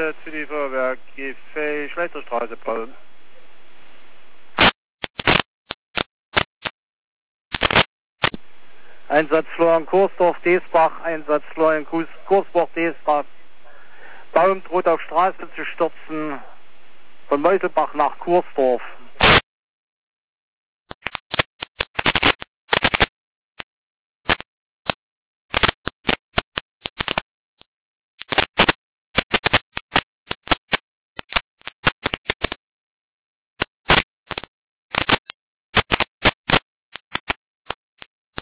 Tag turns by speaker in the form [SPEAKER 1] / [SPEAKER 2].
[SPEAKER 1] Bitte zu die Feuerwehr GV Schleiterstraße bauen.
[SPEAKER 2] Einsatzflur in Kursdorf, Desbach, Einsatzflur in Kursdorf, Desbach. Baum droht auf Straße zu stürzen, von Meuselbach nach Kursdorf.